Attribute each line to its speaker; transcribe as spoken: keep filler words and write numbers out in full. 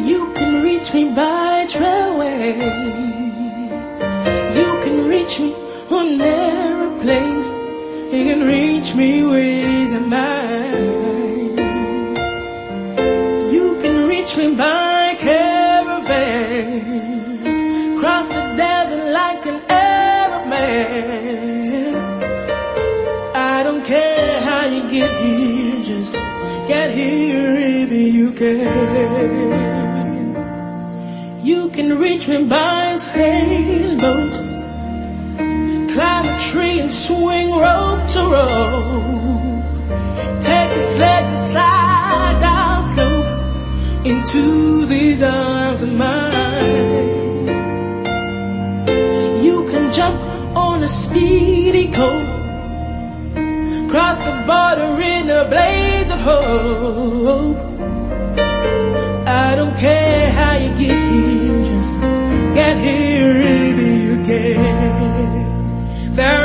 Speaker 1: You can reach me by trailway. You can reach me on an airplane. You can reach me with your mind. You can reach me by caravan. Cross the desert like an Arab man. I don't care how you get here, just get here if you can. You can reach me by sailboat. Climb a tree and swing rope to rope. Take a sled and slide down slope into these arms of mine. You can jump on a speedy coat, cross the border in a blaze of hope. I don't care how you get here, just get here if you can. There